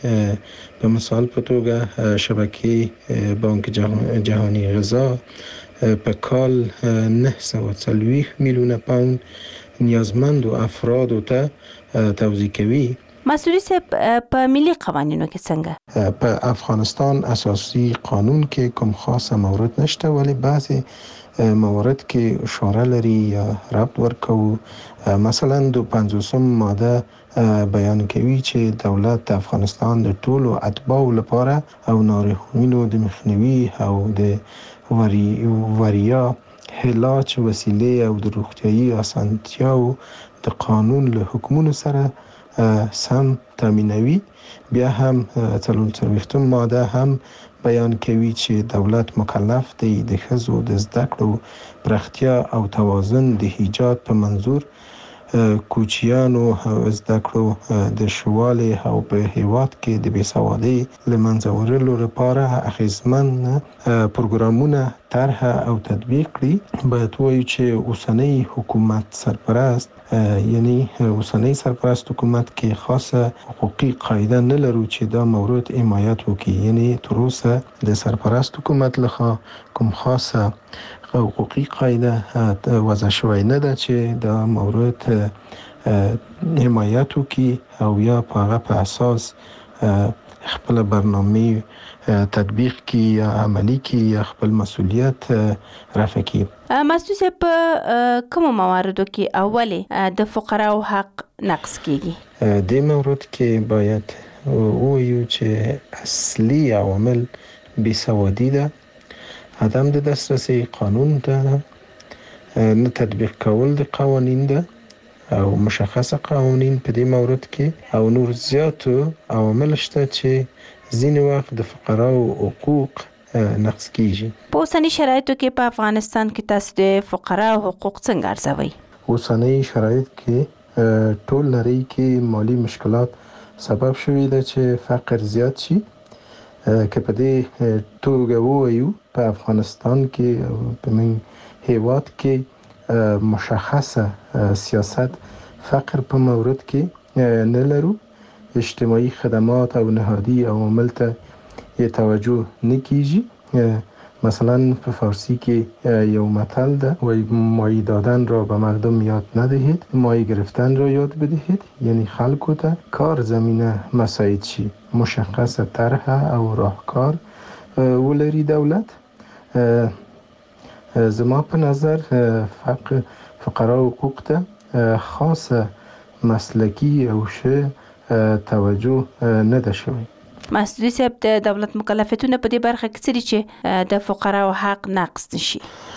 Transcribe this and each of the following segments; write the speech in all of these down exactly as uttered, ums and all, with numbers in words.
په مثال په توګه شبکې بانک جهانی غذا په کال نه سوه څلوېښت میلیونه پوند نیازمندو افرادو ته توزیع کوي. مسئولی صاحب په ملي قوانینو کې څنګه؟ په افغانستان اساسي قانون کې کوم خاصه مورد نشته، ولی بعضی موارد کې اشاره لري یا ربط ورکو. مثلا د پنځوسم ماده بیان کوي چې دولت د افغانستان د ټولو اتباعو لپاره او ناروغانو د مخنیوي او د وری وریا علاج وسیلې او د روغتیايي اسانتیاو د قانون له حکمونو سره سم تامینوي. بیا هم څلور څلوېښتم ماده هم بیان کوي چې دولت مکلف دی د ښځو د زده کړو پراختیا او توازن د ایجاد په منظور کوچیانو زده کړو د شواله او په هیواد کې د بېسوادۍ له منځه وړلو لپاره اخیستمن پروګرامونه طرح او تطبیق کړي. باید وایو چې اوسنۍ حکومت سرپرست یعنی اوسنۍ سرپرست حکومت کې خاصه حقوقي قاعده نه لرو چې دا مورد حمایت وکړي. یعنی تر اوسه د سرپرست حکومت لخوا کوم خاصه حقوقي قاعده وضع شوی نه ده چې دا مورد حمایت وکړي او یا په هغه په اساس خپل برنامه تطبیق کی یا عملی کی یا خپل مسئولیت رفع کی. مسعود صاحب کوم مواردو کې اولی د فقراو حق نقص کیږي؟ د مورد کې باید وایو چې اصلي عوامل بېسوادي ده، عدم د دسترسي قانون ده، نه تطبیق کول د قوانین ده او مشخصه قوانین په دې مورد کې او نور زیاتو عوامل شته چې ځینې وخت د فقراو حقوق نقص کیږي. په اوسني شرایطو کې په افغانستان کې تاسو د فقراو حقوق څنګه ارزوئ؟ اوسني شرایط کې ټول نړۍ کې مالی مشکلات سبب شوی ده چې فقر زیات شي. که په دې توګه ووایو په افغانستان کې په من هیواد کې مشخصه سیاست فقر په مورد کې نه لرو. اجتماعي خدمات او نهادی عوامل ته توجه نه کیږي. مثلا په فارسی کې یو متل ده وای مایه دادن را به مردم یاد ندهید، مایه گرفتن را یاد بدهید. یعنی خلکو ته کار زمینه مساعد شي، مشخص طرح او راهکار ولري دولت. زما په نظر فقر فقرا حقوق ته خاصه مسلکی او شه توجه نه ده شوی. مسعود صاحب د دولت مکلفیتونه په دې برخه کې څه دي چې د فقراو حق نقص نشي؟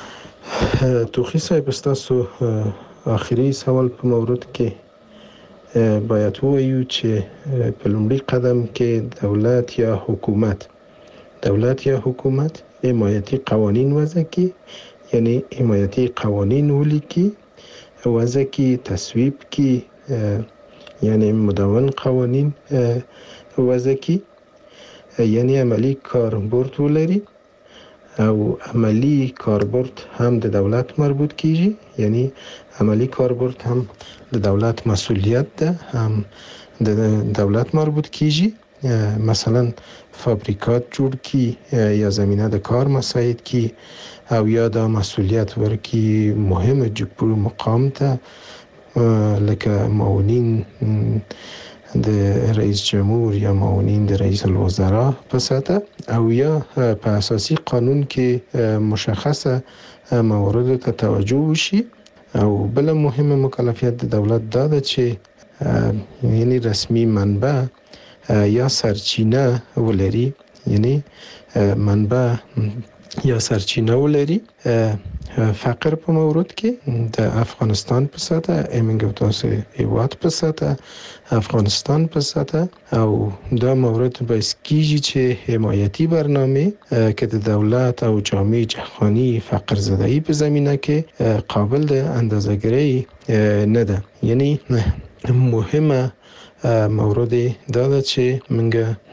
توخی صاحب ستاسو آخري سوال په مورد کې باید ووایو چې په لومړي قدم کې دولت یا حکومت دولت یا حکومت حمایتي قوانین وضع کړي، یعنی حمایتي قوانین ولیکي، وضع کړي، تصویب کړي، یعنی مدون قوانین وضع کړي، یعنی عملی کاربرد ولري او عملی کاربرد هم د دولت مربوط کیږي. یعنی عملی کاربرد هم د دولت مسئولیت ده، هم د دولت مربوط کیږي. مثلا فابریکات جوړ کی یا زمینه د کار مساعد کی او یا دا مسئولیت ورکی مهم جبور مقام ته لکه معاونین د رئیس جمهور یا معاونین د رئیس الوزراء په سطح او یا په اساسي قانون کې مشخصه موارد ته توجه وشي. او بل مهمه مکلفیت د دولت دا ده چې یعنی رسمي منبع یا سرچینه ولري، یعنی منبع یا سرچینه ولري. فقر په مورد کې د افغانستان په سطح ایمنګ تاسو هیواد په سطح افغانستان په سطح او دا مورد باعث کیږي چې حمایتي برنامه که د دولت او جامعه جهانی فقر زدایی په زمینه کې قابل د اندازه‌گیری نه ده. یعنی مهمه مورد دا ده چې موږ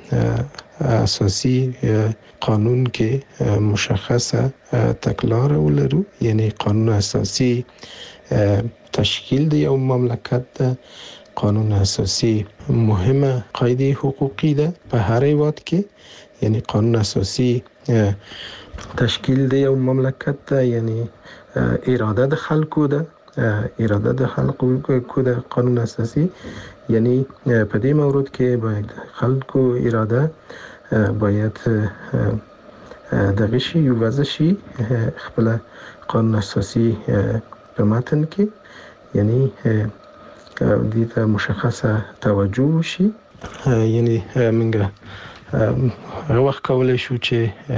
اساسی قانون کې مشخصه تکلار ولرو، یعنی قانون اساسی تشکیل د یو مملکت ده، قانون اساسی مهمه قاعده حقوقی ده په هر هیواد کې. یعنی قانون اساسی تشکیل د یو مملکت ده، یعنی اراده د خلکو ده، اراده د خلکو ده قانون اساسی. یعنی په دې مورد کې باید خلکو اراده باید دغه شی وضع شي خپل قانون اساسی په متن کې، یعنی دې ته مشخصه توجه شي. یعنی موږ هغه وخت کولای شو چې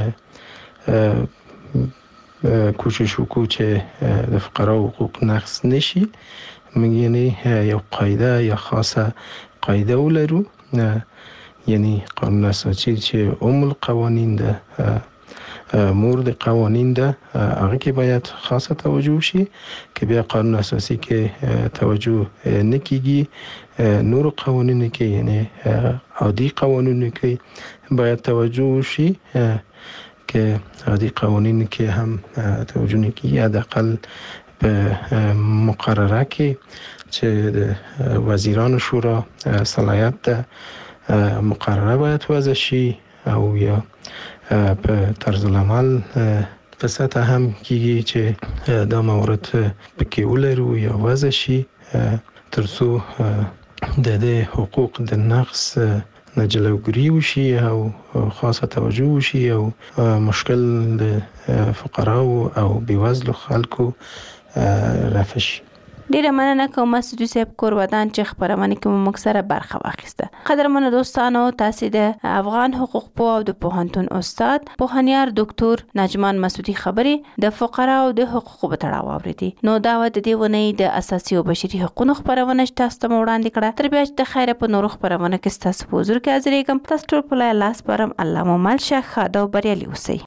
کوشش وکړو چې د فقراو حقوق نقض نشي. موږ یعنی یو قاعده یا خاصه قاعده ولرو، یعنی قانون اساسی چې ام القوانین ده، مور د قوانین ده، هغه کې باید خاصه توجه شي. که بیا قانون اساسی کې توجه نکېږي، نور قوانینو کې یعنی عادي قوانینو کې باید توجه شي. که عادي قوانینو کې هم توجه نکېږي، حداقل په مقرره کې چې د وزیرانو شورا صلاحیت ده مقرره باید وضع شي، او یا په طرز العمل په سطح هم کېږي چې دا موارد پکې ولرو یا وضع شي، ترڅو د دې حقوق د نقض نه جلوګیری وشي او خاصه توجه وشي، او مشکل د فقراو او بېوزلو خلکو رفع شي. ډیره مننه کوم سدوی صاحب کورودان چې خبرونه کې مو مکسره برخه واخیسته. قدرمنو دوستانو، تاسو د افغان حقوق پوه او د پوهنتون استاد پوهنیار ډاکټر نجمان مسعودي خبرې د فقراو د حقوقو په تړاو اوریدي. نو دا و د دې ونې د اساسي او بشري حقوقو خبرونه چې تاسو ته وړاندې کړه. تر بیا چې د خیره په نورو خبرونه کې تاسو په حضور کې حاضرېږم. تاسو ټول په لاس پرم الله مو مل شه، ښه او بریالي اوسئ.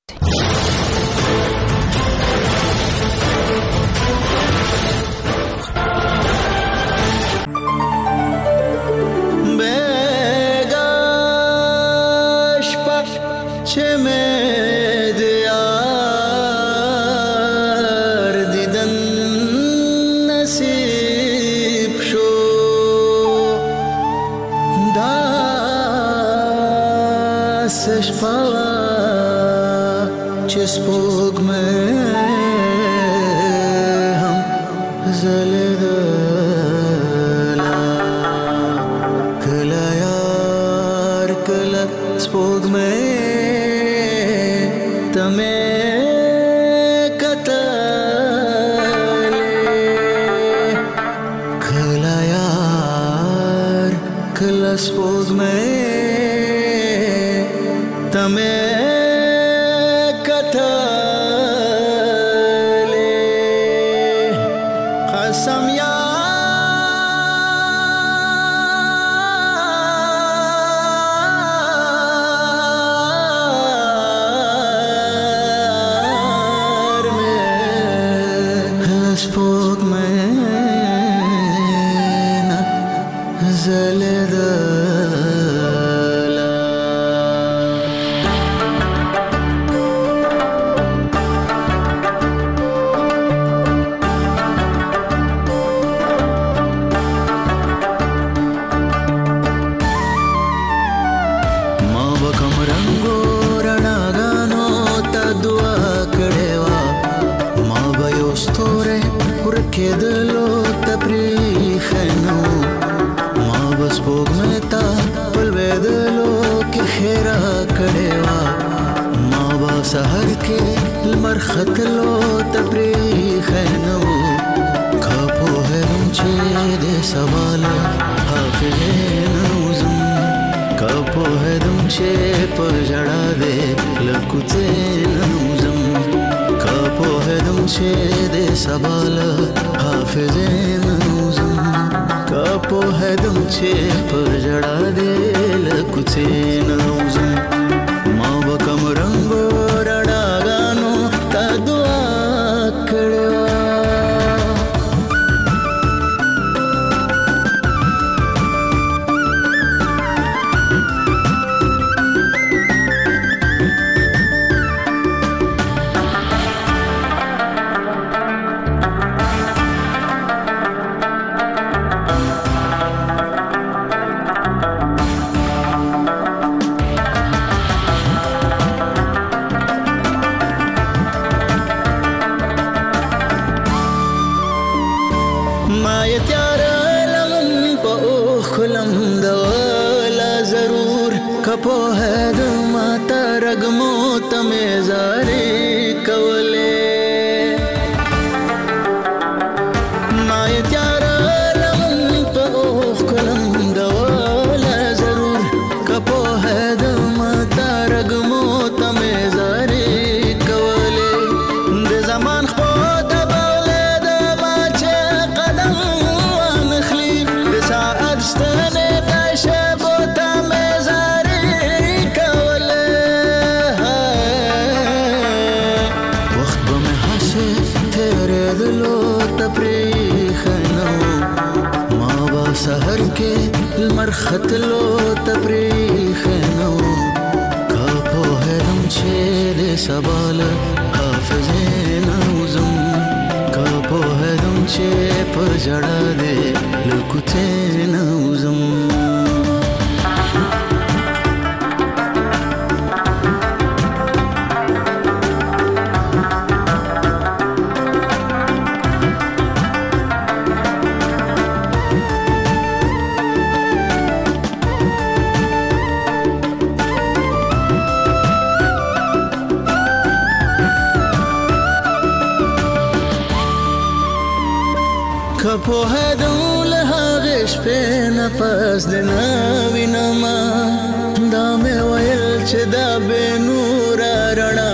کپوهد ماتا رګمو تمه زاري کولې سحر کې لمر ختلو تبریخ نو کا په هرم چې له سوال حافظ نوزم کا په هرم چې په جړه دې لکوته نوزم کپوهدو لهغش په نفس دنا وینما دا مې ویل چې دا به نور رڼا